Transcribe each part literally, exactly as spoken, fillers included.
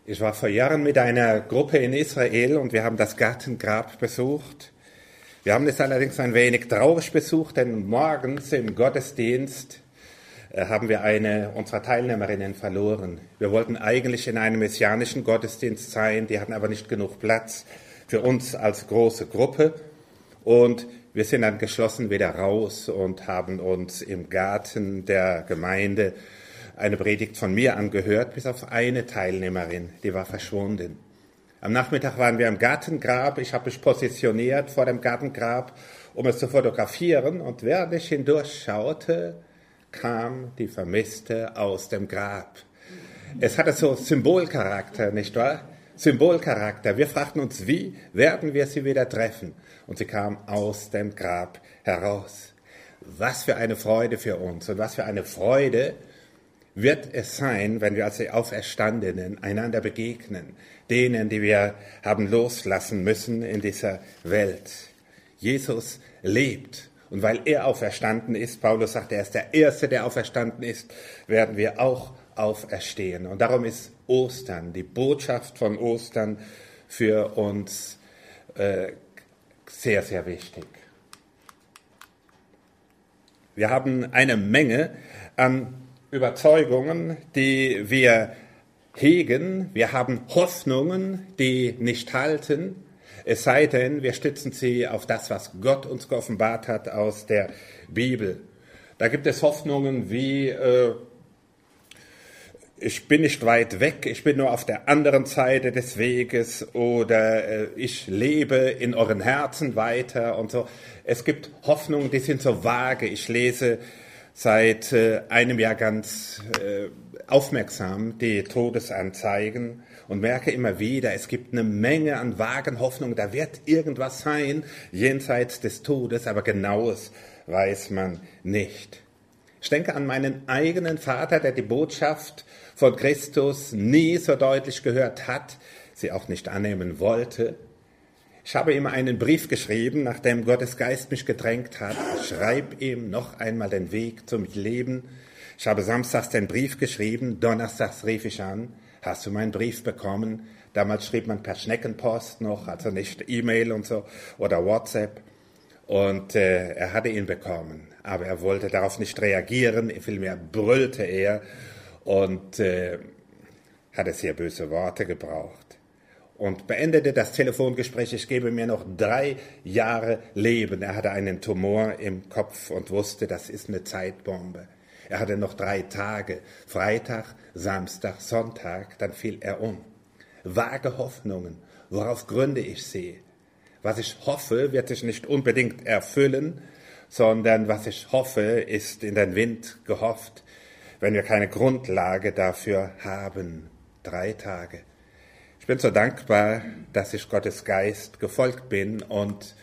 Ich war vor Jahren mit einer Gruppe in Israel und wir haben das Gartengrab besucht. Wir haben es allerdings ein wenig traurig besucht, denn morgens im Gottesdienst äh, haben wir eine unserer Teilnehmerinnen verloren. Wir wollten eigentlich in einem messianischen Gottesdienst sein, die hatten aber nicht genug Platz für uns als große Gruppe. Und wir sind dann geschlossen wieder raus und haben uns im Garten der Gemeinde eine Predigt von mir angehört, bis auf eine Teilnehmerin, die war verschwunden. Am Nachmittag waren wir im Gartengrab, ich habe mich positioniert vor dem Gartengrab, um es zu fotografieren, und während ich hindurchschaute, kam die Vermisste aus dem Grab. Es hatte so Symbolcharakter, nicht wahr? Symbolcharakter. Wir fragten uns, wie werden wir sie wieder treffen? Und sie kam aus dem Grab heraus. Was für eine Freude für uns und was für eine Freude wird es sein, wenn wir als die Auferstandenen einander begegnen, denen, die wir haben loslassen müssen in dieser Welt. Jesus lebt. Und weil er auferstanden ist, Paulus sagt, er ist der Erste, der auferstanden ist, werden wir auch auferstehen. Und darum ist Ostern, die Botschaft von Ostern für uns äh, sehr, sehr wichtig. Wir haben eine Menge an Überzeugungen, die wir hegen. Wir haben Hoffnungen, die nicht halten, es sei denn, wir stützen sie auf das, was Gott uns geoffenbart hat aus der Bibel. Da gibt es Hoffnungen wie, äh, ich bin nicht weit weg, ich bin nur auf der anderen Seite des Weges, oder äh, ich lebe in euren Herzen weiter und so. Es gibt Hoffnungen, die sind so vage. Ich lese seit äh, einem Jahr ganz äh, aufmerksam die Todesanzeigen und merke immer wieder, es gibt eine Menge an vagen Hoffnungen, da wird irgendwas sein jenseits des Todes, aber Genaues weiß man nicht. Ich denke an meinen eigenen Vater, der die Botschaft von Christus nie so deutlich gehört hat, sie auch nicht annehmen wollte. Ich habe ihm einen Brief geschrieben, nachdem Gottes Geist mich gedrängt hat. Ich schreibe ihm noch einmal den Weg zum Leben. Ich habe samstags den Brief geschrieben, donnerstags rief ich an. Hast du meinen Brief bekommen? Damals schrieb man per Schneckenpost noch, also nicht E-Mail und so oder WhatsApp. Und äh, er hatte ihn bekommen, aber er wollte darauf nicht reagieren, vielmehr brüllte er und äh, hatte sehr böse Worte gebraucht. Und beendete das Telefongespräch, ich gebe mir noch drei Jahre Leben. Er hatte einen Tumor im Kopf und wusste, das ist eine Zeitbombe. Er hatte noch drei Tage, Freitag, Samstag, Sonntag, dann fiel er um. Vage Hoffnungen, worauf gründe ich sie? Was ich hoffe, wird sich nicht unbedingt erfüllen, sondern was ich hoffe, ist in den Wind gehofft, wenn wir keine Grundlage dafür haben. Drei Tage. Ich bin so dankbar, dass ich Gottes Geist gefolgt bin und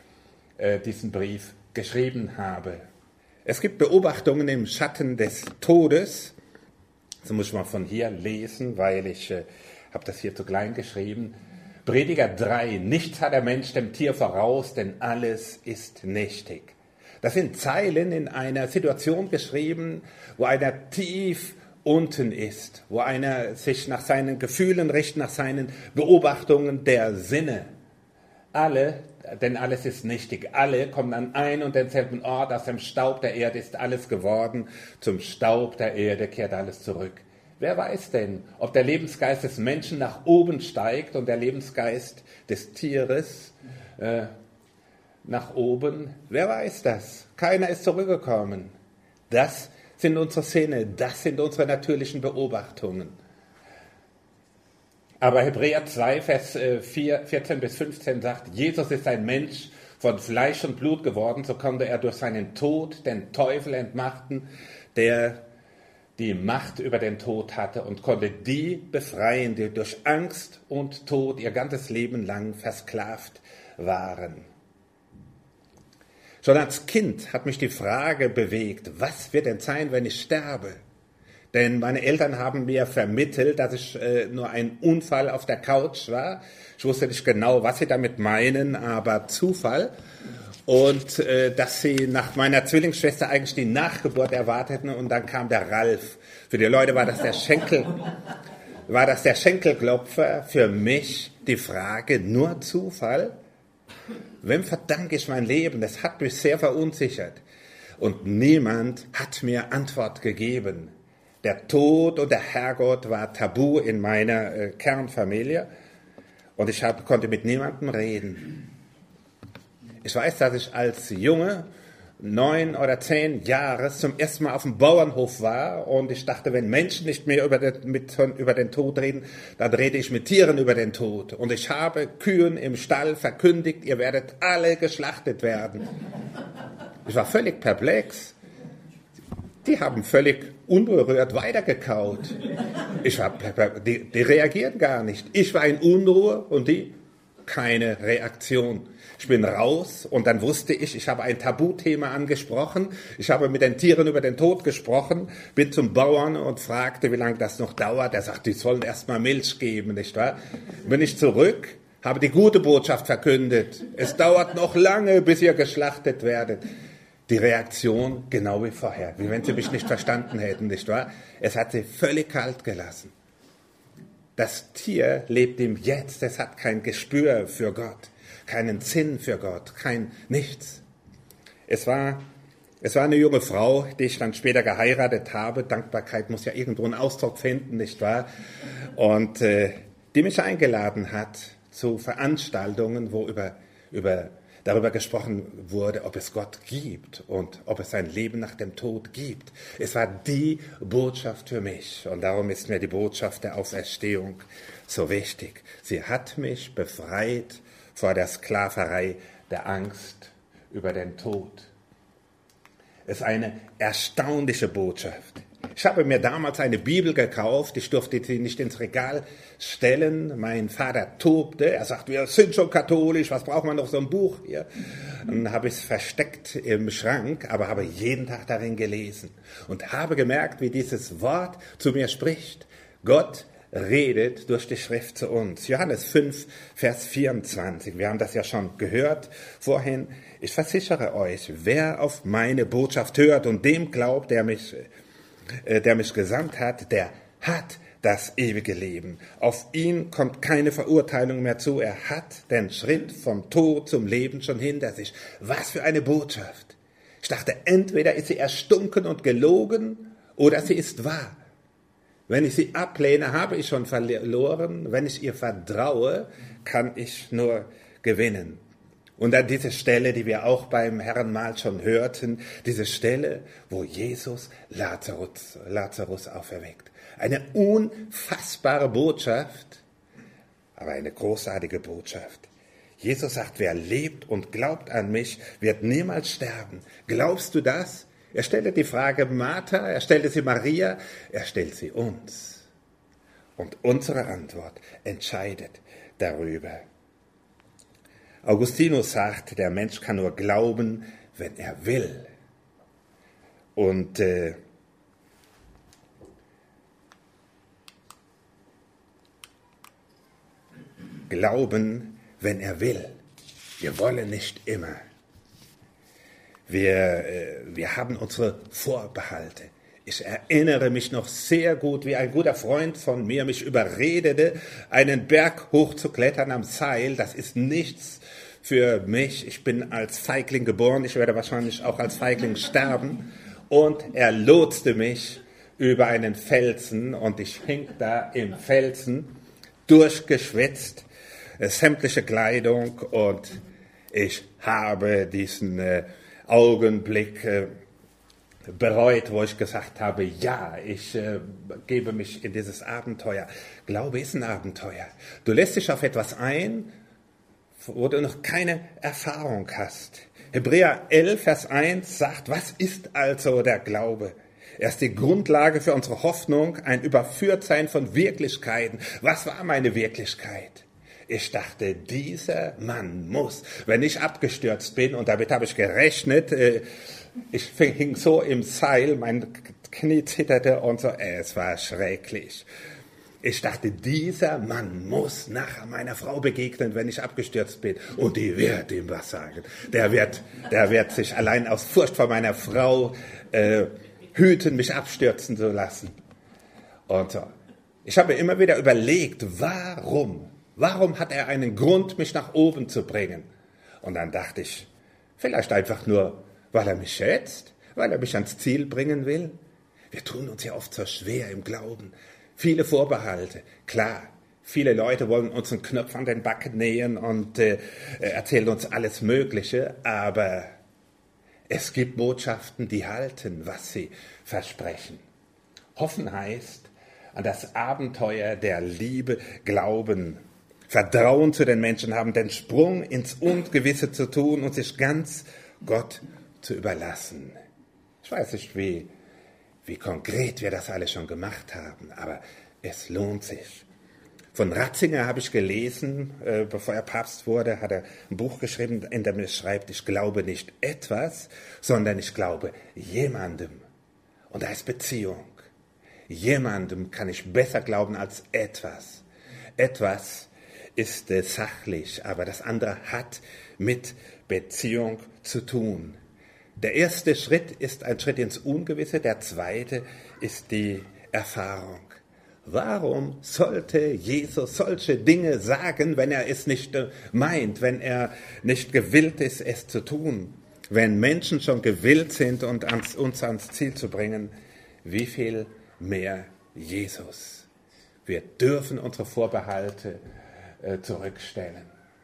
äh, diesen Brief geschrieben habe. Es gibt Beobachtungen im Schatten des Todes. Das muss ich mal von hier lesen, weil ich äh, habe das hier zu klein geschrieben. Prediger drei, nichts hat der Mensch dem Tier voraus, denn alles ist nichtig. Das sind Zeilen in einer Situation geschrieben, wo einer tief unten ist, wo einer sich nach seinen Gefühlen richtet, nach seinen Beobachtungen der Sinne. Alle, denn alles ist nichtig, alle kommen an einen und denselben Ort, aus dem Staub der Erde ist alles geworden, zum Staub der Erde kehrt alles zurück. Wer weiß denn, ob der Lebensgeist des Menschen nach oben steigt und der Lebensgeist des Tieres äh, nach oben? Wer weiß das? Keiner ist zurückgekommen. Das sind unsere Sinne, das sind unsere natürlichen Beobachtungen. Aber Hebräer zwei, Vers vier, vierzehn bis fünfzehn sagt, Jesus ist ein Mensch von Fleisch und Blut geworden, so konnte er durch seinen Tod den Teufel entmachten, der die Macht über den Tod hatte, und konnte die befreien, die durch Angst und Tod ihr ganzes Leben lang versklavt waren. Schon als Kind hat mich die Frage bewegt, was wird denn sein, wenn ich sterbe? Denn meine Eltern haben mir vermittelt, dass ich äh, nur ein Unfall auf der Couch war. Ich wusste nicht genau, was sie damit meinen, aber Zufall. Und äh, dass sie nach meiner Zwillingsschwester eigentlich die Nachgeburt erwarteten, und dann kam der Ralf. Für die Leute war das der Schenkel, war das der Schenkelklopfer für mich, die Frage, nur Zufall? Wem verdanke ich mein Leben? Das hat mich sehr verunsichert. Und niemand hat mir Antwort gegeben. Der Tod und der Herrgott war tabu in meiner äh, Kernfamilie. Und ich hab, konnte mit niemandem reden. Ich weiß, dass ich als Junge, neun oder zehn Jahre, zum ersten Mal auf dem Bauernhof war. Und ich dachte, wenn Menschen nicht mehr über den, mit, über den Tod reden, dann rede ich mit Tieren über den Tod. Und ich habe Kühen im Stall verkündigt, ihr werdet alle geschlachtet werden. Ich war völlig perplex. Die haben völlig unberührt weitergekaut. Ich war, die, die reagieren gar nicht. Ich war in Unruhe und die keine Reaktion. Ich bin raus und dann wusste ich, ich habe ein Tabuthema angesprochen. Ich habe mit den Tieren über den Tod gesprochen, bin zum Bauern und fragte, wie lange das noch dauert. Er sagt, die sollen erst mal Milch geben, nicht wahr? Bin ich zurück, habe die gute Botschaft verkündet. Es dauert noch lange, bis ihr geschlachtet werdet. Die Reaktion genau wie vorher, wie wenn sie mich nicht verstanden hätten, nicht wahr? Es hat sie völlig kalt gelassen. Das Tier lebt im Jetzt, es hat kein Gespür für Gott, keinen Sinn für Gott, kein Nichts. Es war, es war eine junge Frau, die ich dann später geheiratet habe. Dankbarkeit muss ja irgendwo einen Ausdruck finden, nicht wahr? Und äh, die mich eingeladen hat zu Veranstaltungen, wo über, über darüber gesprochen wurde, ob es Gott gibt und ob es ein Leben nach dem Tod gibt. Es war die Botschaft für mich und darum ist mir die Botschaft der Auferstehung so wichtig. Sie hat mich befreit vor der Sklaverei der Angst über den Tod. Es ist eine erstaunliche Botschaft. Ich habe mir damals eine Bibel gekauft, ich durfte sie nicht ins Regal stellen. Mein Vater tobte, er sagt, wir sind schon katholisch, was braucht man noch so ein Buch hier? Dann habe ich es versteckt im Schrank, aber habe jeden Tag darin gelesen und habe gemerkt, wie dieses Wort zu mir spricht. Gott redet durch die Schrift zu uns. Johannes fünf, Vers vierundzwanzig, wir haben das ja schon gehört vorhin. Ich versichere euch, wer auf meine Botschaft hört und dem glaubt, der mich der mich gesandt hat, der hat das ewige Leben. Auf ihn kommt keine Verurteilung mehr zu. Er hat den Schritt vom Tod zum Leben schon hinter sich. Was für eine Botschaft. Ich dachte, entweder ist sie erstunken und gelogen oder sie ist wahr. Wenn ich sie ablehne, habe ich schon verloren. Wenn ich ihr vertraue, kann ich nur gewinnen. Und dann diese Stelle, die wir auch beim Herrenmahl schon hörten, diese Stelle, wo Jesus Lazarus, Lazarus auferweckt. Eine unfassbare Botschaft, aber eine großartige Botschaft. Jesus sagt, wer lebt und glaubt an mich, wird niemals sterben. Glaubst du das? Er stellte die Frage Martha, er stellte sie Maria, er stellt sie uns. Und unsere Antwort entscheidet darüber. Augustinus sagt, der Mensch kann nur glauben, wenn er will. Und äh, glauben, wenn er will. Wir wollen nicht immer. Wir, äh, wir haben unsere Vorbehalte. Ich erinnere mich noch sehr gut, wie ein guter Freund von mir mich überredete, einen Berg hochzuklettern am Seil. Das ist nichts für mich. Ich bin als Feigling geboren. Ich werde wahrscheinlich auch als Feigling sterben. Und er lotste mich über einen Felsen und ich hing da im Felsen, durchgeschwitzt, äh, sämtliche Kleidung und ich habe diesen äh, Augenblick äh, bereut, wo ich gesagt habe, ja, ich äh, gebe mich in dieses Abenteuer. Glaube ist ein Abenteuer. Du lässt dich auf etwas ein, wo du noch keine Erfahrung hast. Hebräer elf, Vers eins sagt, was ist also der Glaube? Er ist die Grundlage für unsere Hoffnung, ein Überführtsein von Wirklichkeiten. Was war meine Wirklichkeit? Ich dachte, dieser Mann muss, wenn ich abgestürzt bin, und damit habe ich gerechnet, äh, ich hing so im Seil, mein Knie zitterte und so, es war schrecklich. Ich dachte, dieser Mann muss nachher meiner Frau begegnen, wenn ich abgestürzt bin. Und die wird ihm was sagen. Der wird, der wird sich allein aus Furcht vor meiner Frau äh, hüten, mich abstürzen zu lassen. Und so. Ich habe immer wieder überlegt, warum? Warum hat er einen Grund, mich nach oben zu bringen? Und dann dachte ich, vielleicht einfach nur, weil er mich schätzt, weil er mich ans Ziel bringen will. Wir tun uns ja oft so schwer im Glauben. Viele Vorbehalte, klar. Viele Leute wollen uns einen Knopf an den Backen nähen und äh, erzählen uns alles Mögliche, aber es gibt Botschaften, die halten, was sie versprechen. Hoffen heißt, an das Abenteuer der Liebe glauben, Vertrauen zu den Menschen haben, den Sprung ins Ungewisse zu tun und sich ganz Gott zu überlassen. Ich weiß nicht, wie, wie konkret wir das alle schon gemacht haben, aber es lohnt sich. Von Ratzinger habe ich gelesen, äh, bevor er Papst wurde, hat er ein Buch geschrieben, in dem er schreibt, ich glaube nicht etwas, sondern ich glaube jemandem. Und da ist Beziehung. Jemandem kann ich besser glauben als etwas. Etwas ist äh, sachlich, aber das andere hat mit Beziehung zu tun. Der erste Schritt ist ein Schritt ins Ungewisse, der zweite ist die Erfahrung. Warum sollte Jesus solche Dinge sagen, wenn er es nicht meint, wenn er nicht gewillt ist, es zu tun? Wenn Menschen schon gewillt sind, und ans, uns ans Ziel zu bringen, wie viel mehr Jesus? Wir dürfen unsere Vorbehalte äh, zurückstellen.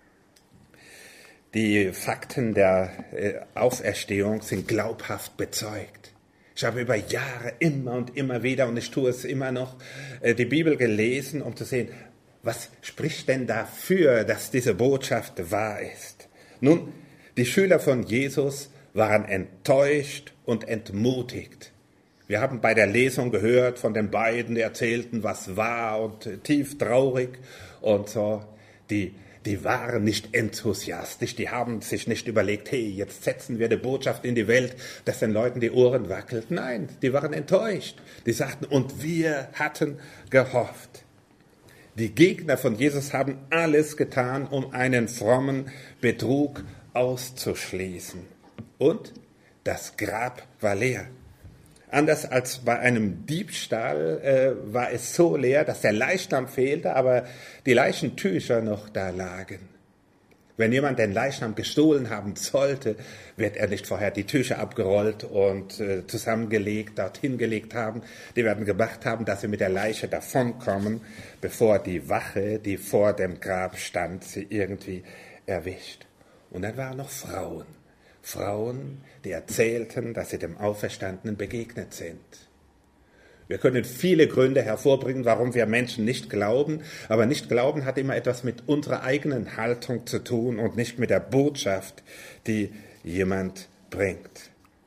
Die Fakten der äh, Auferstehung sind glaubhaft bezeugt. Ich habe über Jahre immer und immer wieder, und ich tue es immer noch, die Bibel gelesen, um zu sehen, was spricht denn dafür, dass diese Botschaft wahr ist. Nun, die Schüler von Jesus waren enttäuscht und entmutigt. Wir haben bei der Lesung gehört von den beiden, die erzählten, was war, und tief traurig und so. Die Die waren nicht enthusiastisch, die haben sich nicht überlegt, hey, jetzt setzen wir die Botschaft in die Welt, dass den Leuten die Ohren wackelt. Nein, die waren enttäuscht. Die sagten, und wir hatten gehofft. Die Gegner von Jesus haben alles getan, um einen frommen Betrug auszuschließen. Und das Grab war leer. Anders als bei einem Diebstahl äh, war es so leer, dass der Leichnam fehlte, aber die Leichentücher noch da lagen. Wenn jemand den Leichnam gestohlen haben sollte, wird er nicht vorher die Tücher abgerollt und äh, zusammengelegt, dorthin gelegt haben. Die werden gemacht haben, dass sie mit der Leiche davonkommen, bevor die Wache, die vor dem Grab stand, sie irgendwie erwischt. Und dann waren noch Frauen. Frauen, die erzählten, dass sie dem Auferstandenen begegnet sind. Wir können viele Gründe hervorbringen, warum wir Menschen nicht glauben, aber nicht glauben hat immer etwas mit unserer eigenen Haltung zu tun und nicht mit der Botschaft, die jemand bringt.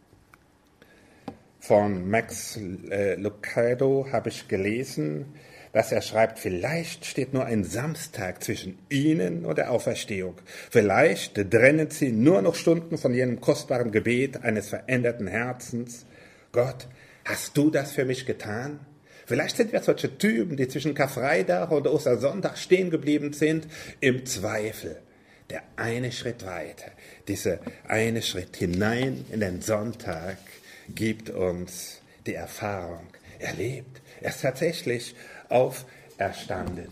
Von Max äh, Lucado habe ich gelesen, dass er schreibt, vielleicht steht nur ein Samstag zwischen ihnen und der Auferstehung. Vielleicht trennen sie nur noch Stunden von jenem kostbaren Gebet eines veränderten Herzens. Gott, hast du das für mich getan? Vielleicht sind wir solche Typen, die zwischen Karfreitag und Ostersonntag stehen geblieben sind, im Zweifel. Der eine Schritt weiter, dieser eine Schritt hinein in den Sonntag, gibt uns die Erfahrung. Er lebt, er ist tatsächlich auferstanden.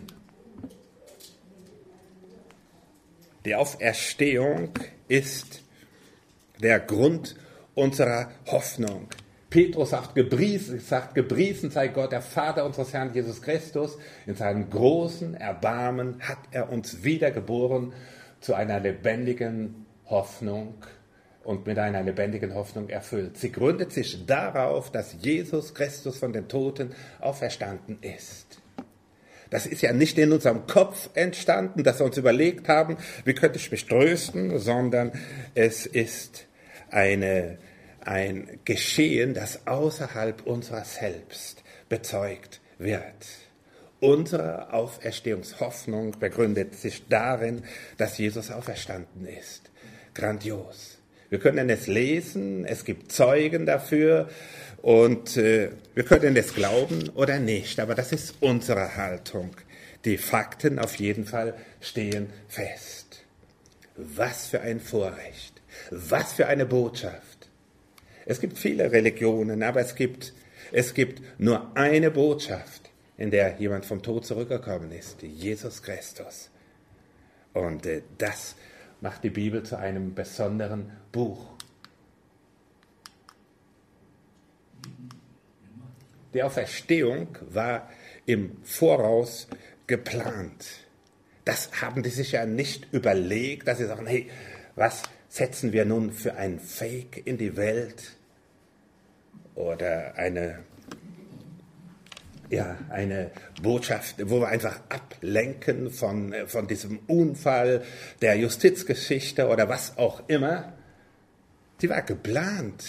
Die Auferstehung ist der Grund unserer Hoffnung. Petrus sagt gepriesen, sagt, gepriesen sei Gott, der Vater unseres Herrn Jesus Christus. In seinem großen Erbarmen hat er uns wiedergeboren zu einer lebendigen Hoffnung und mit einer lebendigen Hoffnung erfüllt. Sie gründet sich darauf, dass Jesus Christus von den Toten auferstanden ist. Das ist ja nicht in unserem Kopf entstanden, dass wir uns überlegt haben, wie könnte ich mich trösten, sondern es ist eine, ein Geschehen, das außerhalb unserer selbst bezeugt wird. Unsere Auferstehungshoffnung begründet sich darin, dass Jesus auferstanden ist. Grandios. Wir können es lesen, es gibt Zeugen dafür und äh, wir können es glauben oder nicht, aber das ist unsere Haltung. Die Fakten auf jeden Fall stehen fest. Was für ein Vorrecht, was für eine Botschaft. Es gibt viele Religionen, aber es gibt, es gibt nur eine Botschaft, in der jemand vom Tod zurückgekommen ist, Jesus Christus. Und äh, das macht die Bibel zu einem besonderen Buch. Die Auferstehung war im Voraus geplant. Das haben die sich ja nicht überlegt, dass sie sagen, hey, was setzen wir nun für ein Fake in die Welt? Oder eine, ja, eine Botschaft, wo wir einfach ablenken von, von diesem Unfall der Justizgeschichte oder was auch immer. Sie war geplant.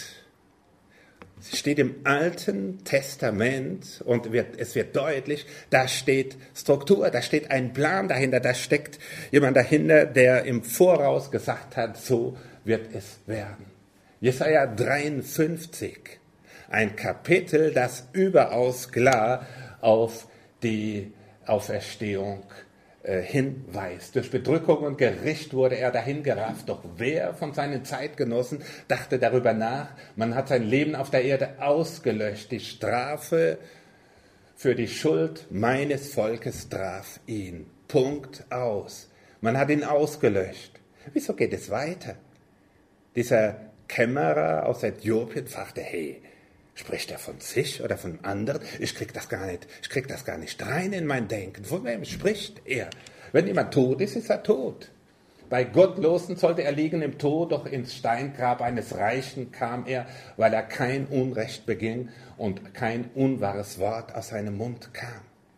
Sie steht im Alten Testament und wird, es wird deutlich, da steht Struktur, da steht ein Plan dahinter, da steckt jemand dahinter, der im Voraus gesagt hat, so wird es werden. Jesaja dreiundfünfzig, ein Kapitel, das überaus klar auf die Auferstehung äh, hinweist. Durch Bedrückung und Gericht wurde er dahingerafft. Doch wer von seinen Zeitgenossen dachte darüber nach? Man hat sein Leben auf der Erde ausgelöscht. Die Strafe für die Schuld meines Volkes traf ihn. Punkt aus. Man hat ihn ausgelöscht. Wieso geht es weiter? Dieser Kämmerer aus Äthiopien fragte, hey, spricht er von sich oder von anderen? Ich krieg das gar nicht, ich krieg das gar nicht rein in mein Denken. Von wem spricht er? Wenn jemand tot ist, ist er tot. Bei Gottlosen sollte er liegen im Tod, doch ins Steingrab eines Reichen kam er, weil er kein Unrecht beging und kein unwahres Wort aus seinem Mund kam.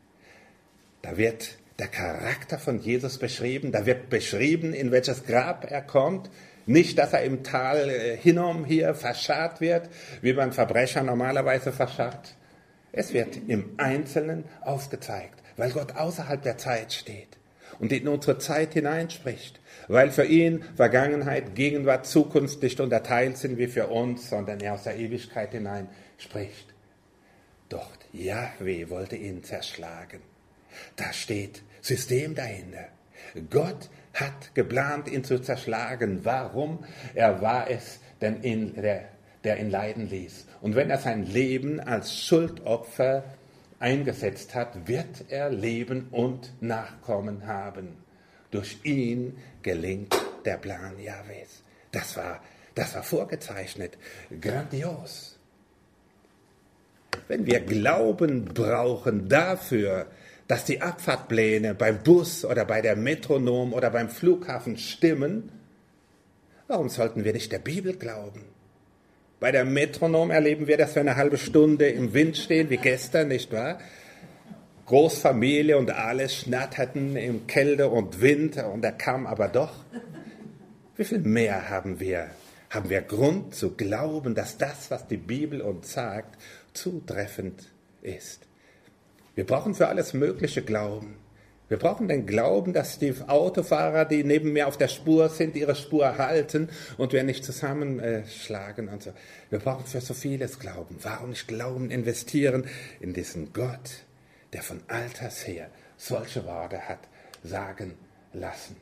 Da wird der Charakter von Jesus beschrieben, da wird beschrieben, in welches Grab er kommt. Nicht, dass er im Tal Hinnom hier verscharrt wird, wie man Verbrecher normalerweise verscharrt. Es wird im Einzelnen aufgezeigt, weil Gott außerhalb der Zeit steht und in unsere Zeit hineinspricht, weil für ihn Vergangenheit, Gegenwart, Zukunft nicht unterteilt sind wie für uns, sondern er aus der Ewigkeit hinein spricht. Doch Jahwe wollte ihn zerschlagen. Da steht System dahinter. Gott hat geplant, ihn zu zerschlagen. Warum? Er war es, denn ihn, der, der ihn leiden ließ. Und wenn er sein Leben als Schuldopfer eingesetzt hat, wird er Leben und Nachkommen haben. Durch ihn gelingt der Plan Jahwes. Das war, das war vorgezeichnet. Grandios. Wenn wir Glauben brauchen dafür, dass die Abfahrtpläne beim Bus oder bei der Metronom oder beim Flughafen stimmen, warum sollten wir nicht der Bibel glauben? Bei der Metronom erleben wir, dass wir eine halbe Stunde im Wind stehen, wie gestern, nicht wahr? Großfamilie und alle schnatterten im Kälte und Wind und er kam aber doch. Wie viel mehr haben wir? Haben wir Grund zu glauben, dass das, was die Bibel uns sagt, zutreffend ist? Wir brauchen für alles Mögliche Glauben. Wir brauchen den Glauben, dass die Autofahrer, die neben mir auf der Spur sind, ihre Spur halten und wir nicht zusammenschlagen und so. Wir brauchen für so vieles Glauben. Warum nicht Glauben investieren in diesen Gott, der von alters her solche Worte hat sagen lassen?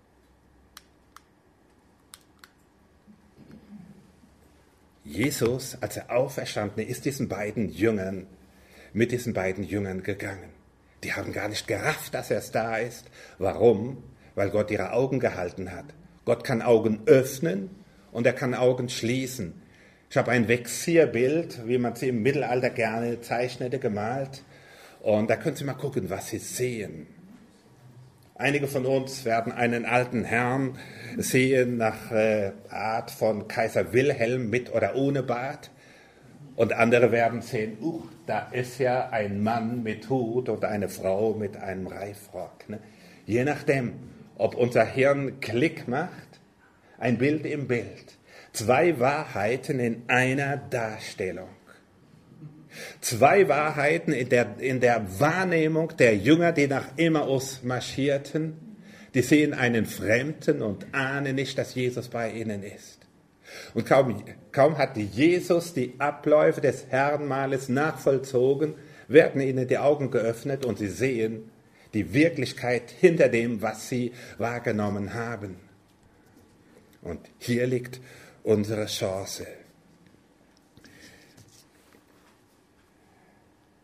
Jesus, als er auferstanden ist, diesen beiden Jüngern mit diesen beiden Jüngern gegangen. Die haben gar nicht gerafft, dass er es da ist. Warum? Weil Gott ihre Augen gehalten hat. Gott kann Augen öffnen und er kann Augen schließen. Ich habe ein Vexierbild, wie man sie im Mittelalter gerne zeichnete, gemalt. Und da können Sie mal gucken, was Sie sehen. Einige von uns werden einen alten Herrn sehen nach äh, Art von Kaiser Wilhelm mit oder ohne Bart. Und andere werden sehen, uh, da ist ja ein Mann mit Hut und eine Frau mit einem Reifrock. Ne? Je nachdem, ob unser Hirn Klick macht, ein Bild im Bild. Zwei Wahrheiten in einer Darstellung. Zwei Wahrheiten in der, in der Wahrnehmung der Jünger, die nach Emmaus marschierten. Die sehen einen Fremden und ahnen nicht, dass Jesus bei ihnen ist. Und kaum, kaum hat Jesus die Abläufe des Herrenmahles nachvollzogen, werden ihnen die Augen geöffnet und sie sehen die Wirklichkeit hinter dem, was sie wahrgenommen haben. Und hier liegt unsere Chance.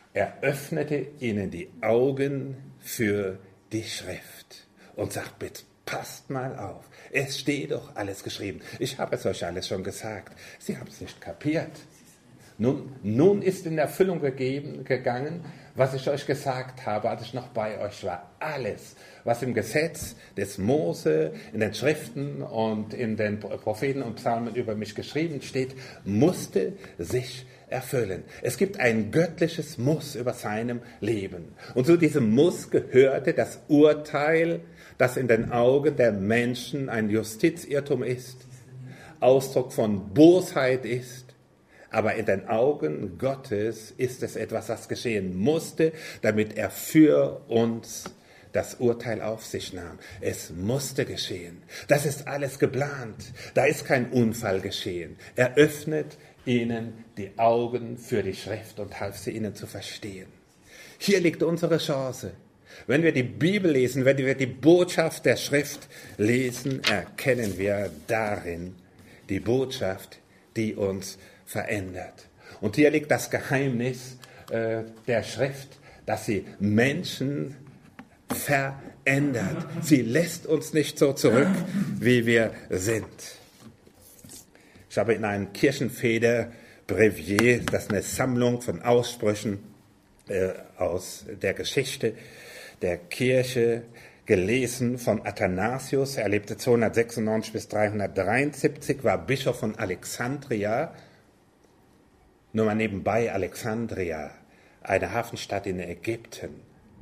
Er öffnete ihnen die Augen für die Schrift und sagt, bitte, passt mal auf. Es steht doch alles geschrieben. Ich habe es euch alles schon gesagt. Sie haben es nicht kapiert. Nun, nun ist in Erfüllung gegeben, gegangen, was ich euch gesagt habe, als ich noch bei euch war. Alles, was im Gesetz des Mose, in den Schriften und in den Propheten und Psalmen über mich geschrieben steht, musste sich erfüllen. Es gibt ein göttliches Muss über seinem Leben. Und zu diesem Muss gehörte das Urteil, das in den Augen der Menschen ein Justizirrtum ist, Ausdruck von Bosheit ist, aber in den Augen Gottes ist es etwas, das geschehen musste, damit er für uns das Urteil auf sich nahm. Es musste geschehen. Das ist alles geplant. Da ist kein Unfall geschehen. Er öffnet ihnen die Augen für die Schrift und half sie ihnen zu verstehen. Hier liegt unsere Chance. Wenn wir die Bibel lesen, wenn wir die Botschaft der Schrift lesen, erkennen wir darin die Botschaft, die uns verändert. Und hier liegt das Geheimnis äh, der Schrift, dass sie Menschen verändert. Sie lässt uns nicht so zurück, wie wir sind. Ich habe in einem Kirchenfeder Brevier, das ist eine Sammlung von Aussprüchen äh, aus der Geschichte der Kirche, gelesen von Athanasius. Er lebte zweihundertsechsundneunzig bis dreihundertdreiundsiebzig, war Bischof von Alexandria. Nur mal nebenbei, Alexandria, eine Hafenstadt in Ägypten,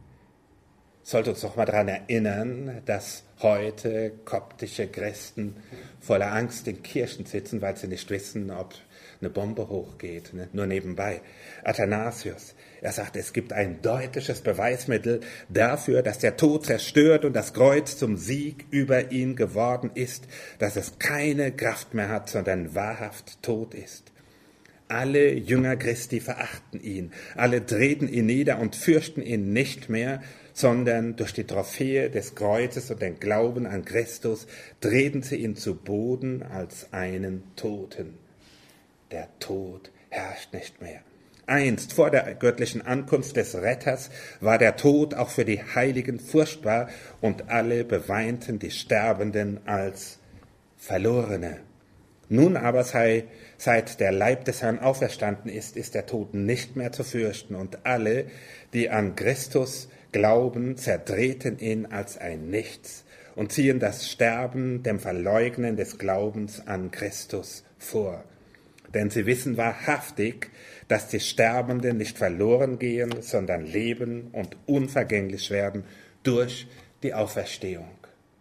sollte uns doch mal daran erinnern, dass heute koptische Christen voller Angst in Kirchen sitzen, weil sie nicht wissen, ob eine Bombe hochgeht. Ne? Nur nebenbei. Athanasius, er sagt, es gibt ein deutliches Beweismittel dafür, dass der Tod zerstört und das Kreuz zum Sieg über ihn geworden ist, dass es keine Kraft mehr hat, sondern wahrhaft tot ist. Alle Jünger Christi verachten ihn, alle treten ihn nieder und fürchten ihn nicht mehr, sondern durch die Trophäe des Kreuzes und den Glauben an Christus treten sie ihn zu Boden als einen Toten. Der Tod herrscht nicht mehr. Einst vor der göttlichen Ankunft des Retters war der Tod auch für die Heiligen furchtbar und alle beweinten die Sterbenden als Verlorene. Nun aber sei, seit der Leib des Herrn auferstanden ist, ist der Tod nicht mehr zu fürchten und alle, die an Christus glauben, zertreten ihn als ein Nichts und ziehen das Sterben dem Verleugnen des Glaubens an Christus vor. Denn sie wissen wahrhaftig, dass die Sterbenden nicht verloren gehen, sondern leben und unvergänglich werden durch die Auferstehung.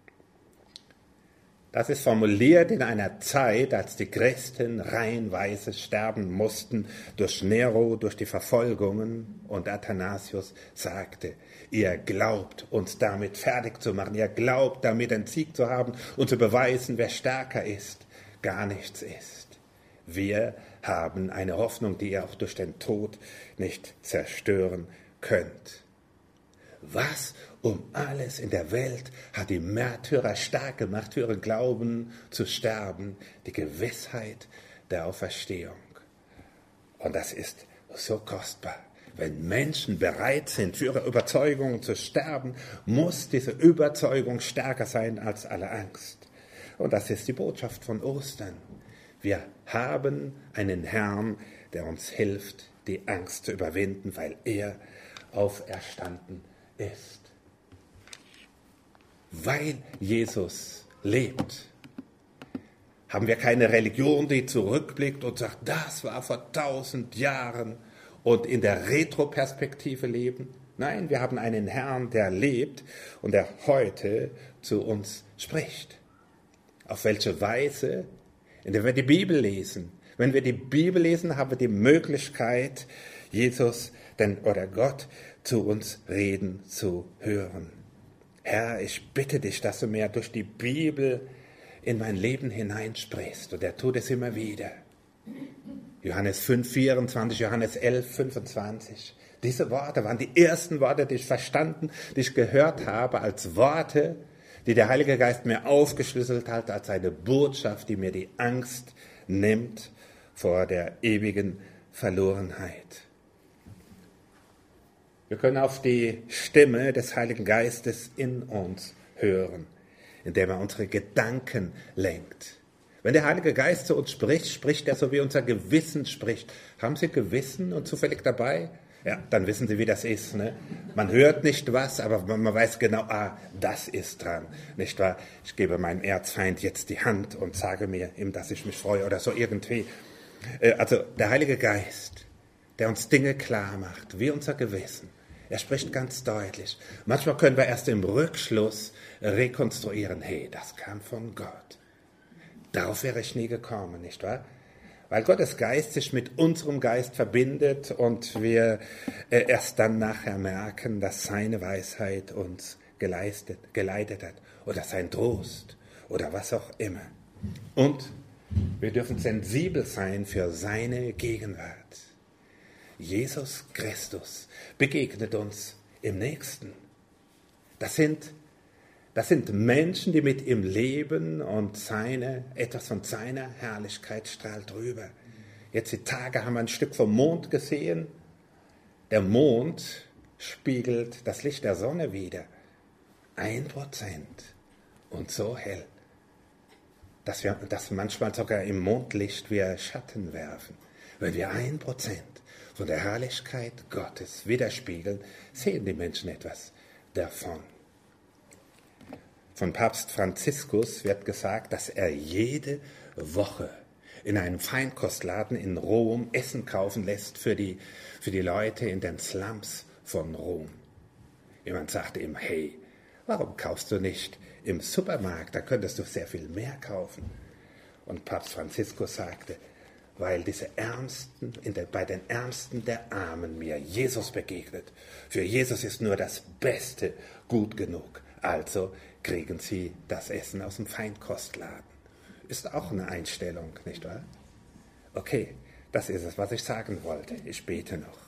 Das ist formuliert in einer Zeit, als die Christen reihenweise sterben mussten durch Nero, durch die Verfolgungen. Und Athanasius sagte, ihr glaubt, uns damit fertig zu machen. Ihr glaubt, damit einen Sieg zu haben und zu beweisen, wer stärker ist. Gar nichts ist. Wir haben eine Hoffnung, die ihr auch durch den Tod nicht zerstören könnt. Was um alles in der Welt hat die Märtyrer stark gemacht, für ihren Glauben zu sterben? Die Gewissheit der Auferstehung. Und das ist so kostbar. Wenn Menschen bereit sind, für ihre Überzeugungen zu sterben, muss diese Überzeugung stärker sein als alle Angst. Und das ist die Botschaft von Ostern. Wir haben einen Herrn, der uns hilft, die Angst zu überwinden, weil er auferstanden ist. Weil Jesus lebt, haben wir keine Religion, die zurückblickt und sagt, das war vor tausend Jahren und in der Retroperspektive leben. Nein, wir haben einen Herrn, der lebt und der heute zu uns spricht. Auf welche Weise? Indem wir die Bibel lesen. Wenn wir die Bibel lesen, haben wir die Möglichkeit, Jesus denn, oder Gott zu uns reden zu hören. Herr, ich bitte dich, dass du mir durch die Bibel in mein Leben hineinsprichst. Und er tut es immer wieder. Johannes fünf, vierundzwanzig, Johannes elf, fünfundzwanzig. Diese Worte waren die ersten Worte, die ich verstanden, die ich gehört habe, als Worte, die der Heilige Geist mir aufgeschlüsselt hat, als eine Botschaft, die mir die Angst nimmt vor der ewigen Verlorenheit. Wir können auf die Stimme des Heiligen Geistes in uns hören, indem er unsere Gedanken lenkt. Wenn der Heilige Geist zu uns spricht, spricht er so, wie unser Gewissen spricht. Haben Sie Gewissen und zufällig dabei? Ja, dann wissen Sie, wie das ist. Ne? Man hört nicht was, aber man, man weiß genau, ah, das ist dran. Nicht wahr? Ich gebe meinem Erzfeind jetzt die Hand und sage mir ihm, dass ich mich freue oder so irgendwie. Äh, also der Heilige Geist, der uns Dinge klar macht, wie unser Gewissen. Er spricht ganz deutlich. Manchmal können wir erst im Rückschluss rekonstruieren, hey, das kam von Gott. Darauf wäre ich nie gekommen, nicht wahr? Weil Gottes Geist sich mit unserem Geist verbindet und wir äh, erst dann nachher merken, dass seine Weisheit uns geleistet, geleitet hat oder sein Trost oder was auch immer. Und wir dürfen sensibel sein für seine Gegenwart. Jesus Christus begegnet uns im Nächsten. Das sind Das sind Menschen, die mit ihm leben und seine, etwas von seiner Herrlichkeit strahlt drüber. Jetzt die Tage haben wir ein Stück vom Mond gesehen. Der Mond spiegelt das Licht der Sonne wider. Ein Prozent und so hell, dass wir dass manchmal sogar im Mondlicht wir Schatten werfen. Wenn wir ein Prozent von der Herrlichkeit Gottes widerspiegeln, sehen die Menschen etwas davon. Von Papst Franziskus wird gesagt, dass er jede Woche in einem Feinkostladen in Rom Essen kaufen lässt für die, für die Leute in den Slums von Rom. Jemand sagte ihm, hey, warum kaufst du nicht im Supermarkt? Da könntest du sehr viel mehr kaufen. Und Papst Franziskus sagte, weil diese Ärmsten, in der, bei den Ärmsten der Armen mir Jesus begegnet. Für Jesus ist nur das Beste gut genug. Also kriegen sie das Essen aus dem Feinkostladen. Ist auch eine Einstellung, nicht wahr? Okay, das ist es, was ich sagen wollte. Ich bete noch.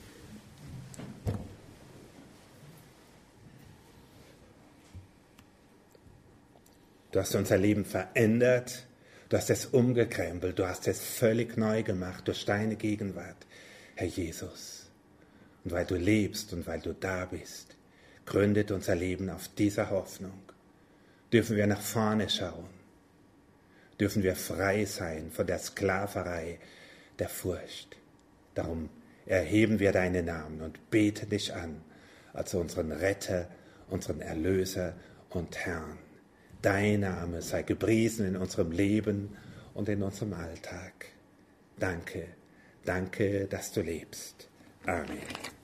Du hast unser Leben verändert, du hast es umgekrempelt, du hast es völlig neu gemacht durch deine Gegenwart, Herr Jesus. Und weil du lebst und weil du da bist, gründet unser Leben auf dieser Hoffnung. Dürfen wir nach vorne schauen. Dürfen wir frei sein von der Sklaverei der Furcht. Darum erheben wir deinen Namen und beten dich an als unseren Retter, unseren Erlöser und Herrn. Dein Name sei gepriesen in unserem Leben und in unserem Alltag. Danke, danke, dass du lebst. Amen.